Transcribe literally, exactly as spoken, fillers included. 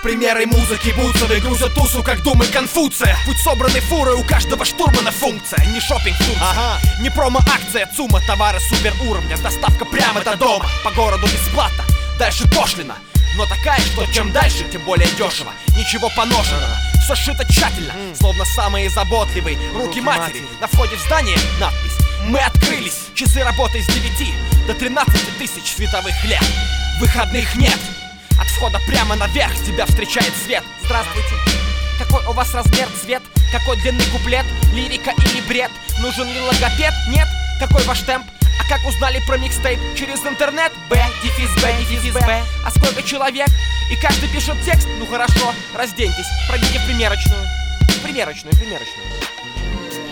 Примеры музыки Бузовой грузят тусу, как думы Конфуция. Путь собранной фуры, у каждого штурмана функция. Не шопинг в Турции, ага. Не промо-акция ЦУМа. Товары супер уровня, доставка прямо до дома. По городу бесплатно, дальше пошлина. Но такая, что чем дальше, тем более дешево. Ничего поношенного, все сшито тщательно, словно самые заботливые руки матери. На входе в здание надпись: мы открылись. Часы работы с девяти до тринадцати тысяч световых лет. Выходных нет. От входа прямо наверх тебя встречает свет. Здравствуйте. Какой у вас размер, цвет? Какой длинный куплет? Лирика или бред? Нужен ли логопед? Нет? Какой ваш темп? А как узнали про микстейп? Через интернет? Б, дефис Б, дефис Б. А сколько человек? И каждый пишет текст? Ну хорошо, разденьтесь, пройдите в примерочную. Примерочную, примерочную.